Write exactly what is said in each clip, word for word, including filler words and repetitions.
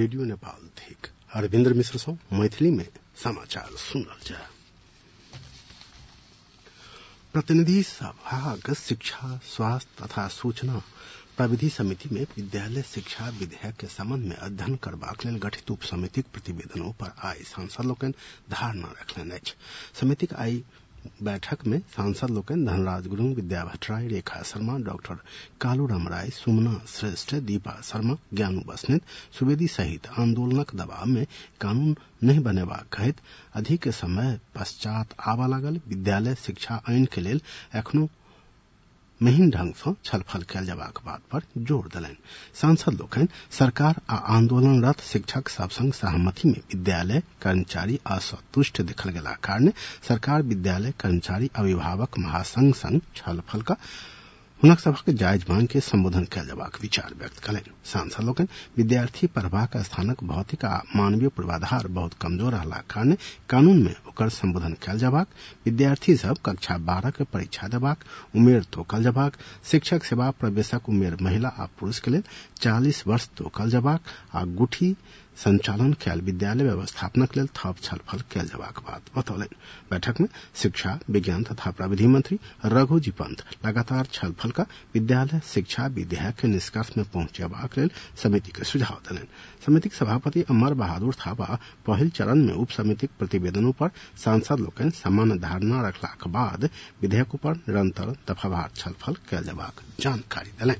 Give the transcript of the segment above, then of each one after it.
Radio Nepal थिक अरविंद्र मिश्र सौ मैथिली में समाचार सुनल जा। प्रतिनिधि सभा शिक्षा स्वास्थ्य तथा सूचना प्रविधि समिति में विद्यालय शिक्षा विधेयक के संबंध में अध्ययन करबाक लेल गठित उप समितिक प्रतिवेदनों पर आई सांसद लोकनि धारणा रखलनि अछि। समितिक आई बैठक में सांसद लोकनि धनराज गुरुङ, विद्या भट्टराई, रेखा शर्मा, डॉक्टर कालूराम राय, सुमना श्रेष्ठ, दीपा शर्मा, ज्ञानू बस्नेत, सुवेदी सहित आंदोलनक दबाव में कानून नहीं बनेबाक कहैत अधिक समय पश्चात आबा लागल विद्यालय शिक्षा आइन के लेल एखनो महीन ढंग सँ छलफल कयल जयबाक बात पर जोर देलनि। सांसद लोकनि सरकार आ आंदोलनरत शिक्षक सभ संग सहमति में विद्यालय कर्मचारी असंतुष्ट देखल गेला कारणे सरकार विद्यालय कर्मचारी अभिभावक महासंघ संग छलफल का हुनक सभक जायज मांग के संबोधन कयल जयबाक विचार व्यक्त कयलनि। सांसद लोकनि विद्यार्थी पढ़बाक स्थानक भौतिक आ मानवीय पूर्वाधार बहुत कमजोर रहला कारणे कानून में ओकर संबोधन कयल जयबाक, विद्यार्थी सब कक्षा बारह के परीक्षा देबाक उमेर तोकल जयबाक, शिक्षक सेवा प्रवेशक उमेर महिला आ पुरुष के लेल चालीस वर्ष तोकल जयबाक आ गुठी संचालन कयल विद्यालय व्यवस्थापनक लेल थप छलफल कयल जयबाक बात बतौलनि। बैठक में शिक्षा विज्ञान तथा प्रविधि मंत्री रघुजी पंत लगातार छलफल का विद्यालय शिक्षा विधेयक के निष्कर्ष में पहुंचेबाक लेल समिति के सुझाव देलनि। समितिक सभापति अमर बहादुर थापा पहिल चरण में उप समितिक प्रतिवेदनों पर सांसद लोकनि सामान्य धारणा रखलाक बाद विधेयक पर निरंतर दफावार छलफल कयल जयबाक जानकारी देलनि।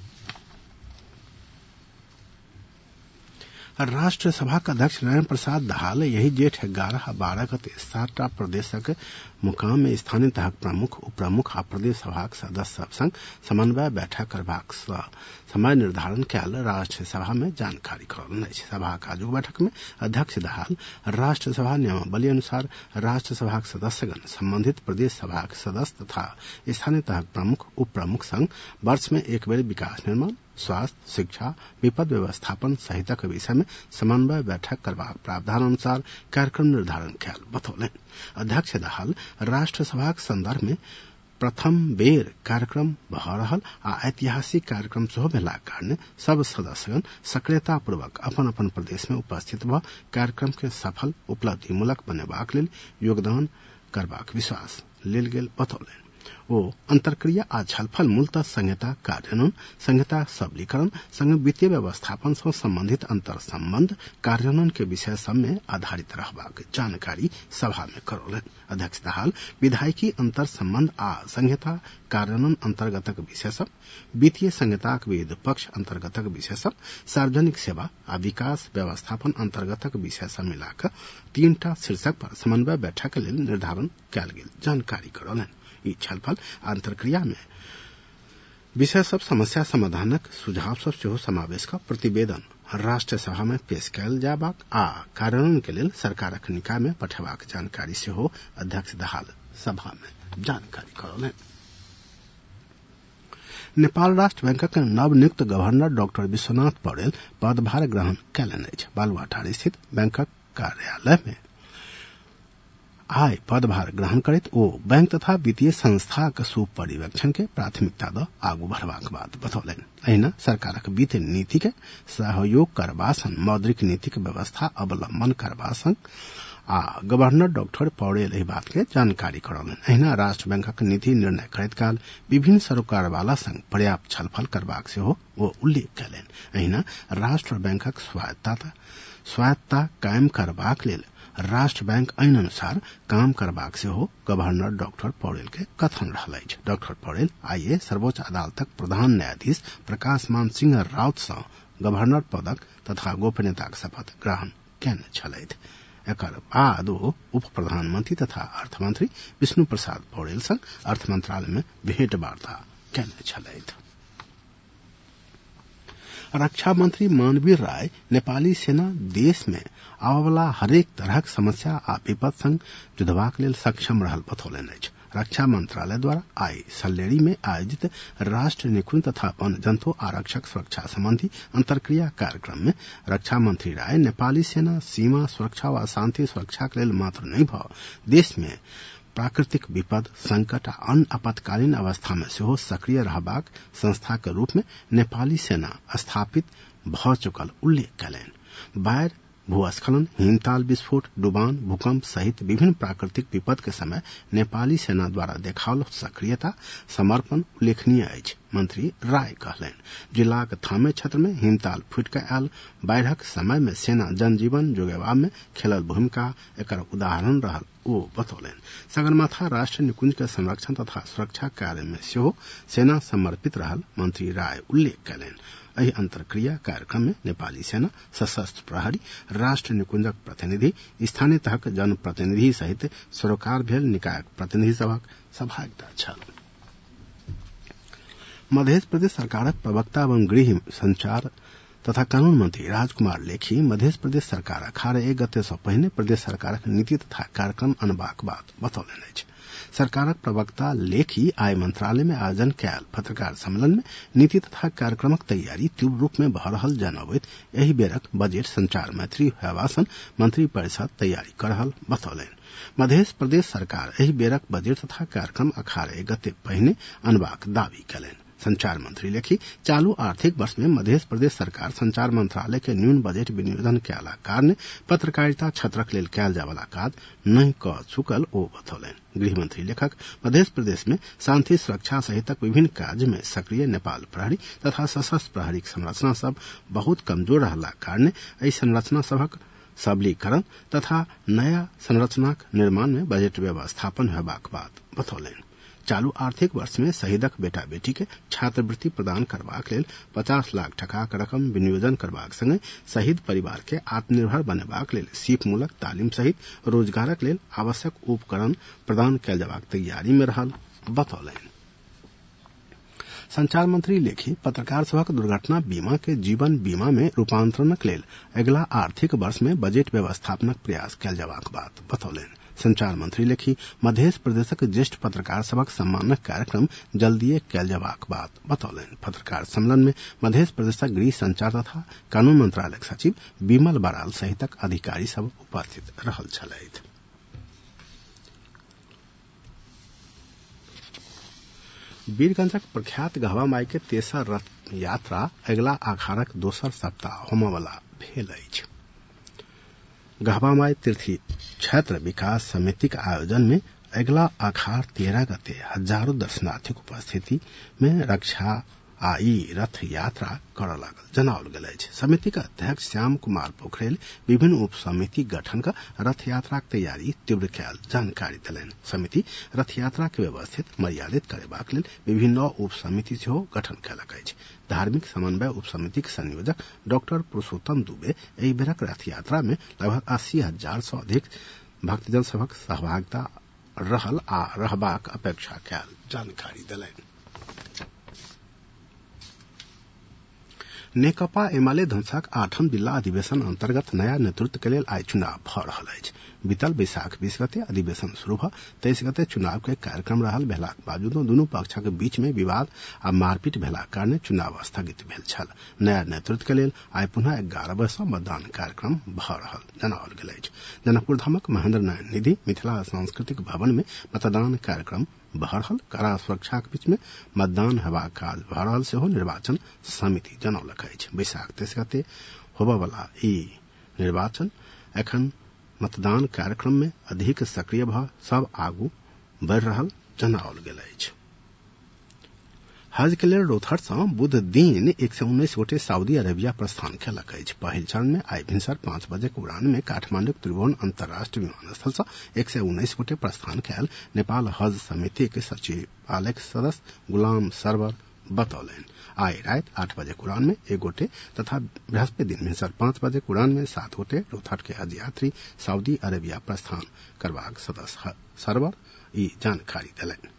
राष्ट्रसभा का अध्यक्ष नारायण प्रसाद दाहाल यही जेठ ग्यारह आ बारह गते सातटा प्रदेशक मुकाम में स्थानीय तहक प्रमुख उप प्रमुख आ प्रदेश सभाक सदस्य सभ संग समन्वय बैठक करबाक समय निर्धारण कयल राष्ट्रसभा में जानकारी करौलनि अछि। सभाक आजुक बैठक में अध्यक्ष दाहाल राष्ट्रसभा नियमावली अनुसार राष्ट्रसभाक सदस्यगण संबंधित प्रदेश सभाक सदस्य तथा स्थानीय तहक प्रमुख उप प्रमुख संग वर्ष में एक बेर विकास निर्माण, स्वास्थ्य, शिक्षा, विपद व्यवस्थापन सहितक विषय में समन्वय बैठक करबाक प्रावधान अनुसार कार्यक्रम निर्धारण कयल बतौलनि। अध्यक्ष दाहाल राष्ट्रसभाक संदर्भ में प्रथम बेर कार्यक्रम भ रहल आ ऐतिहासिक कार्यक्रम सेहो भेलाक कारणे सब सदस्यगण सक्रियतापूर्वक अपन अपन प्रदेश में उपस्थित भ कार्यक्रम के सफल उपलब्धिमूलक बनेबाक लेल योगदान करबाक विश्वास लेल गेल बतौलनि। ओ अंतरक्रिया आ छलफल मूलतः संहिता कार्यान्वयन, संहिता सबलीकरण संग वित्तीय व्यवस्थापन से संबंधित अंतर संबंध कार्यान्वयन के विषय सब में आधारित रहबाक जानकारी सभा में करौलनि। अध्यक्ष दाहाल विधायिकी अंतर संबंध आ संहिता कार्यान्वयन अंतर्गतक विषय सब, वित्तीय संहिताक विविध पक्ष अंतर्गतक विषय सब, सार्वजनिक सेवा आ विकास व्यवस्थापन अंतर्गतक विषय सब मिलाक तीनटा शीर्षक पर समन्वय बैठक लेल निर्धारण कयल गेल जानकारी करौलनि। ई छलफल अंतरक्रिया में विषय सब समस्या समाधानक सुझाव सब सेहो समावेश का प्रतिवेदन राष्ट्रसभा में पेश कयल जाबाक आ कार्यान्वयन के लेल सरकारक निकाय में पठेबाक जानकारी सेहो अध्यक्ष दाहाल सभा में जानकारी करौलनि। नेपाल राष्ट्र बैंकक नवनियुक्त गवर्नर डॉक्टर विश्वनाथ पौडेल पदभार ग्रहण कयलनि अछि। बालुआटार स्थित बैंकक कार्यालय में आय पदभार ग्रहण करैत ओ बैंक तथा वित्तीय संस्थाक सुपरिवेक्षण के प्राथमिकता द आगू बढ़बाक बात बतौलनि। अहिना सरकारक वित्त नीति के सहयोग करबा संग मौद्रिक नीतिक व्यवस्था अवलंबन करबा संग आ गवर्नर डॉक्टर पौडेल एहि बात के जानकारी करौलनि। अहिना राष्ट्र बैंकक नीति निर्णय करैत काल विभिन्न सरोकार वाला संग पर्याप्त छलफल करबाक सेहो ओ उल्लेख कयलनि। अहिना राष्ट्र बैंकक स्वायत्तता स्वायत्तता कायम करबाक लेल राष्ट्र बैंक आइन अनुसार काम करबाक सेहो गवर्नर डॉक्टर पौडेल के कथन रहल अछि। डॉक्टर पौडेल आइए सर्वोच्च अदालतक प्रधान न्यायाधीश प्रकाशमान सिंह राउत सँ गवर्नर पदक तथा गोपनीयताक शपथ ग्रहण कयने छलथि। एकर बाद ओ उप प्रधानमंत्री तथा अर्थमंत्री विष्णु प्रसाद पौडेल संग अर्थ मंत्रालय में भेंट वार्ता कयने छलथि। रक्षा मंत्री मानवीर राय नेपाली सेना देश में आबयवला हरेक तरहक समस्या आ विपद संग जुझबाक लेल सक्षम रहल बतौलनि अछि। रक्षा मंत्रालय द्वारा आई सल्लेरी में आयोजित राष्ट्र निकुंज तथा वन जंतु आरक्षक सुरक्षा संबंधी अंतरक्रिया कार्यक्रम में रक्षा मंत्री राय नेपाली सेना सीमा सुरक्षा व शांति सुरक्षा के लेल मात्र नहीं भ देश में प्राकृतिक विपद संकट आ अन्य आपातकालीन अवस्था में सेहो सक्रिय रहबाक संस्था के रूप में नेपाली सेना स्थापित भ चुकल उल्लेख कयलनि। बाढ़, भूस्खलन, हिमताल विस्फोट, डुबान, भूकंप सहित विभिन्न प्राकृतिक विपद के समय नेपाली सेना द्वारा देखाओल सक्रियता, समर्पण उल्लेखनीय अछि, मंत्री राय कहलनि। जिलाक थामे क्षेत्र में हिमताल फुटि कऽ आयल बाढ़िक समय में सेना जनजीवन जोगेबा में खेलल भूमिका एकर उदाहरण रहल ओ बतौलनि। सगरमाथा राष्ट्रीय निकुंज के संरक्षण तथा सुरक्षा कार्य में सेहो सेना समर्पित रहल मंत्री राय उल्लेख कयलनि। एहि अंतरक्रिया कार्यक्रम में नेपाली सेना, सशस्त्र प्रहरी, राष्ट्रीय निकुंजक प्रतिनिधि, स्थानीय तहक जनप्रतिनिधि सहित सरोकार भेल निकायक प्रतिनिधि सभक सहभागिता छल। मध्य प्रदेश सरकारक प्रवक्ता एवं गृह, संचार तथा कानून मंत्री राजकुमार लेखी मध्य प्रदेश सरकार अठारह एक गते सँ पहिने प्रदेश सरकारक नीति तथा कार्यक्रम अनबाक बात बतौलनि अछि। सरकारक प्रवक्ता लेखी आय मंत्रालय में आयोजन कयल पत्रकार सम्मेलन में नीति तथा कार्यक्रमक तैयारी तीव्र रूप में भऽ रहल जनबैत एहि बेरक बजट संचार मैत्री हेबासन मंत्री परिषद तैयारी कर रहल बतौलनि। मध्य प्रदेश सरकार एहि बेरक बजट तथा कार्यक्रम अठारह गते पहिने अनबाक दावी कयलनि। संचार मंत्री लेखी चालू आर्थिक वर्ष में मध्य प्रदेश सरकार संचार मंत्रालय के न्यून बजट विनियोजन कयला कारणे पत्रकारिता क्षेत्रक लेल कयल जायवला काज नहि कऽ चुकल ओ बतौलनि। गृह मंत्री लेखक मध्य प्रदेश में शांति सुरक्षा सहितक विभिन्न काज में सक्रिय नेपाल प्रहरी तथा सशस्त्र प्रहरी संरचना सब बहुत कमजोर रहला कारणे एहि संरचना सबक सबलीकरण तथा नया संरचनाक निर्माण में बजट व्यवस्थापन हेबाक बात बतौलनि। चालू आर्थिक वर्ष में शहीदक बेटा बेटी के छात्रवृत्ति प्रदान करबाक लेल पचास लाख टकाक रकम विनियोजन करबाक संगे शहीद परिवार के आत्मनिर्भर बनेबाक लेल सीप मूलक तालीम सहित रोजगारक लेल आवश्यक उपकरण प्रदान कयल जयबाक तैयारी में रहल बतौलनि। संचार मंत्री लेखी पत्रकार सभक दुर्घटना बीमा के जीवन बीमा में रूपांतरणक लेल अगिला आर्थिक वर्ष में बजट व्यवस्थापनक प्रयास कयल जयबाक बात बतौलनि। संचार मंत्री लेखी मध्य प्रदेशक ज्येष्ठ पत्रकार सभक सम्मानक कार्यक्रम जल्दीए कयल जयबाक बात बतौलनि। पत्रकार सम्मेलन में मध्य प्रदेशक गृह, संचार तथा कानून मंत्रालयक सचिव विमल बराल सहितक अधिकारी सब उपस्थित रहल छलथि। वीरगंजक प्रख्यात गहवा माई के तेसर रथ यात्रा अगिला अखाड़क दोसर सप्ताह होमयवला भेल अछि। गहवा माई तीर्थी क्षेत्र विकास समितिक आयोजन में अगिला अखाड़ तेरह गते हजारों दर्शनार्थिक उपस्थिति में रक्षा आ ई रथ यात्रा कर लागल जनाओल गेल अछि। समितिक अध्यक्ष श्याम कुमार पोखरेल विभिन्न उप समिति गठन कर रथ यात्रा तैयारी तीव्र कयल जानकारी देलनि। समिति रथ यात्रा के व्यवस्थित मर्यादित करेबाक लेल विभिन्न उप समिति सेहो गठन कयलक अछि। धार्मिक समन्वय उप समितिक संयोजक डॉक्टर पुरुषोत्तम दुबे एहि बेरक रथ यात्रा में लगभग अस्सी हजार सँ अधिक भक्तजन सभक सहभागिता रहल आ रहबाक अपेक्षा कयल जानकारी देलनि। नेकपा एमाले धनुषक आठम जिला अधिवेशन अंतर्गत नया नेतृत्व के लेल आइ चुनाव भऽ रहल अछि। बीतल बैसाख बीस गते अधिवेशन शुरू भऽ तेईस गते चुनाव के कार्यक्रम रहल भेलाक बावजूदो दुनू पक्षक बीच में विवाद आ मारपीट भेलाक कारणे चुनाव स्थगित भेल छल। नया नेतृत्व के लेल आइ पुनः ग्यारह बजे सँ मतदान कार्यक्रम भऽ रहल जनाओल गेल अछि। जनकपुर धामक महेंद्र नारायण निधि मिथिला सांस्कृतिक भवन में मतदान कार्यक्रम भऽ रहल। कड़ा सुरक्षाक बीच में मतदान हेबाक काज भऽ रहल सेहो निर्वाचन समिति जनौलक अछि। बैसाख तेईस गते होबयवला ई निर्वाचन एखन मतदान कार्यक्रम में अधिक सक्रिय भऽ सब आगू बढ़ि रहल जनाओल गेल अछि। हज के लेल रोहतट सँ बुध दिन एक सौ उन्नीस गोटे सऊदी अरेबिया प्रस्थान कयलक अछि। पहिल चरण में आइ भिनसर पांच बजे के उड़ान में काठमांडू त्रिभुवन अंतर्राष्ट्रीय विमानस्थल सँ एक सौ उन्नीस गोटे प्रस्थान कयल नेपाल हज समिति के सचिवालय सदस्य गुलाम सरवर बतौलनि। आइ राति आठ बजे उड़ान में एक गोटे तथा बृहस्पति दिन भिनसर पांच बजे उड़ान में सात गोटे रोहतट के हज यात्री सऊदी अरेबिया प्रस्थान करबाक सदस्य सरवर ई जानकारी देलनि।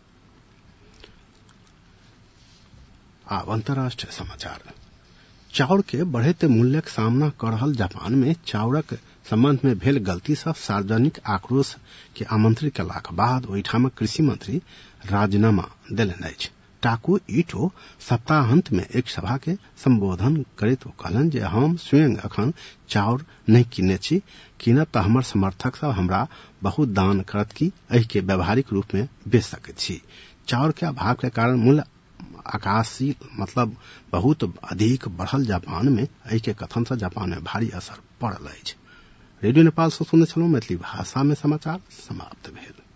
आब अंतर्राष्ट्रीय समाचार। चाउर के बढ़ैत मूल्यक सामना कर रहल जापान में चाउरक संबंध में भेल गलती सँ सार्वजनिक आक्रोश के आमंत्रित कयलाक बाद ओहिठामक कृषि मंत्री राजीनामा देलनि अछि। टाकू ईटो सप्ताहांत में एक सभा के संबोधन करैत ओ कहलनि जे हम स्वयं अखन चाउर नहीं किने छी, कीनत तऽ हमर समर्थक सब हमरा बहुत दान करत कि एहि के व्यावहारिक रूप में बेच सकैत छी। चाउर के अभाव के कारण मूल्य आकाशी मतलब बहुत अधिक बढ़ल जापान में एहि के कथन से जापान में भारी असर पड़ल अछि। रेडियो नेपाल सँ सुनने छलहुँ मैथिली भाषा में समाचार समाप्त भेल।